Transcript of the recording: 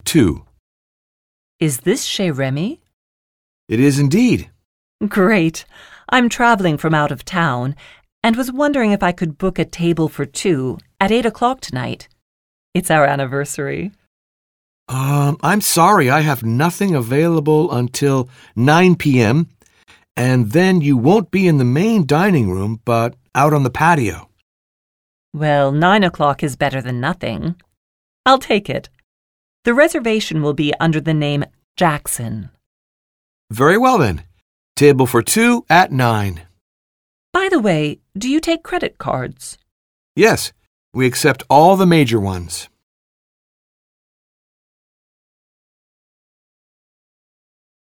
two. Is this Chez Remy? It is indeed. Great. I'm traveling from out of town and was wondering if I could book a table for two at 8 o'clock tonight. It's our anniversary. I'm sorry, I have nothing available until 9 p.m., and then you won't be in the main dining room, but out on the patio. Well, 9 o'clock is better than nothing. I'll take it. The reservation will be under the name Jackson. Very well then. Table for two at 9. By the way, do you take credit cards? Yes, we accept all the major ones.